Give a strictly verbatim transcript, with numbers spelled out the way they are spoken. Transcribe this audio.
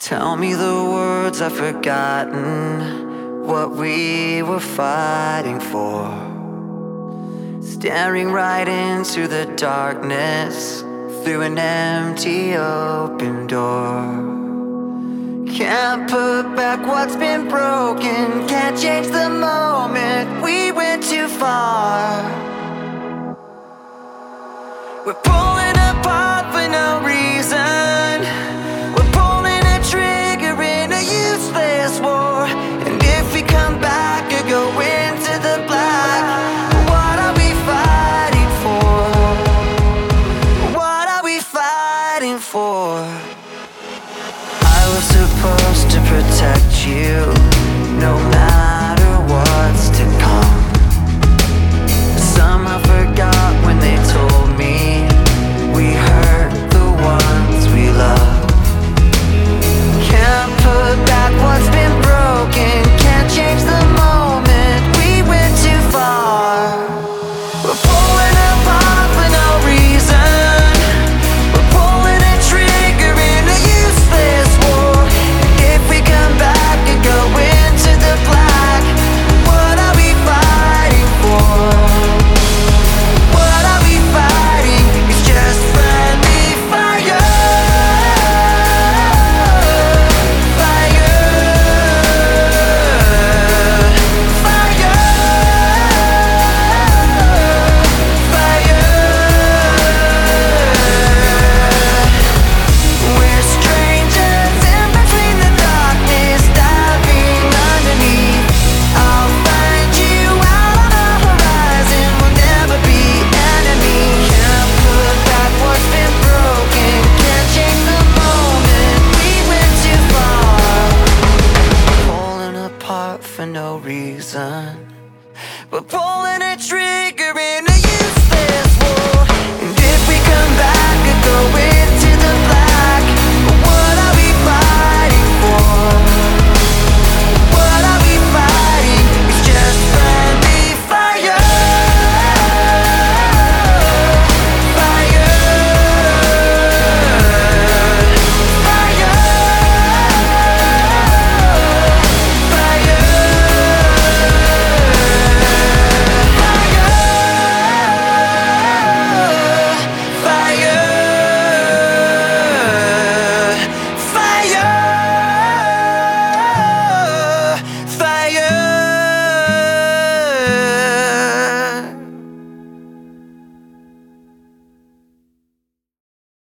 Tell me the words I've forgotten, what we were fighting for. Staring right into the darkness through an empty open door. Can't put back what's been broken, can't change the moment we went too far. We're pulling apart for no reason. We're pulling a trigger in a useless war. And if we come back or go into the black, what are we fighting for? What are we fighting for? I was supposed to protect you, no matter what's to come. Somehow forgot when they told me we hurt the ones we love. Can't put back what's been broken, can't change the moment we went too far. We're pulling apart for no reason. We're pulling a trigger in a useless war. And if we come back and go into the black, what are we fighting for? What are we fighting? It's just friendly fire. Fire. Fire. Fire. We're strangers in between the darkness, diving underneath. I'll find you out on the horizon, we'll never be enemies. Can't put back what's been broken, can't change the moment we went too far. Pulling apart for no reason. We're pulling a trigger